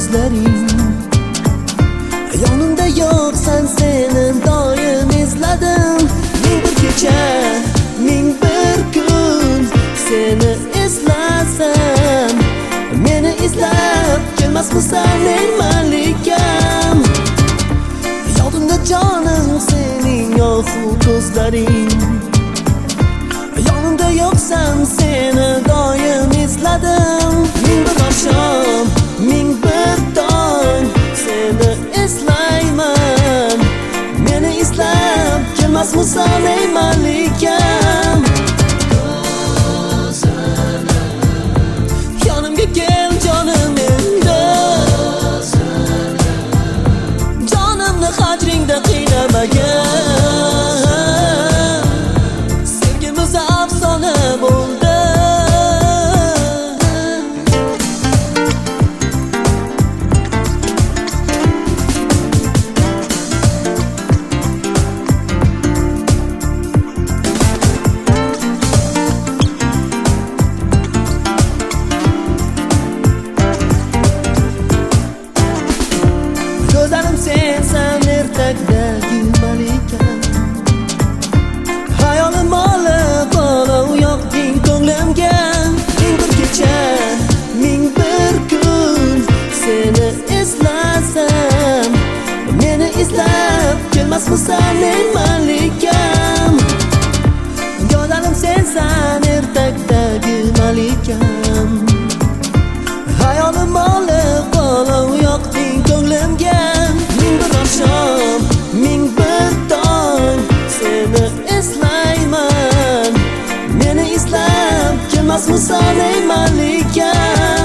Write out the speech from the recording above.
ko'zlaring. Yonimda yo'qsan seni doim izladim. Ming bir kecha, ming bir kun seni izlasam, meni izlab kelmasmisan ey malikam. Yodimda jonim sening yo'q ko'zlaring. Yonimda yo'qsan seni doim izladim. Ming bir oqshom, ming bir tong seni eslayman. Meni izlab kelmasmisan ey malikam. Yonimga kel jonim endi. Jonimni hajringda qiynamagin. Sevgimiz afsona bo'ldi. Ko'zlarim sensan ertakdagi malikam. Hayolim olib olov yoqding ko'nglimga. Ming bir kecha, ming bir kun seni eslasam, meni izlab kelmasmisan ey malikam. Ko'zlarim sensan ertakdagi malikam. Hayolim olib olov yoqding ko'nglimga. Ming bir oqshom, ming bir tong seni eslayman. Meni izlab kelmasmisan ey malikam.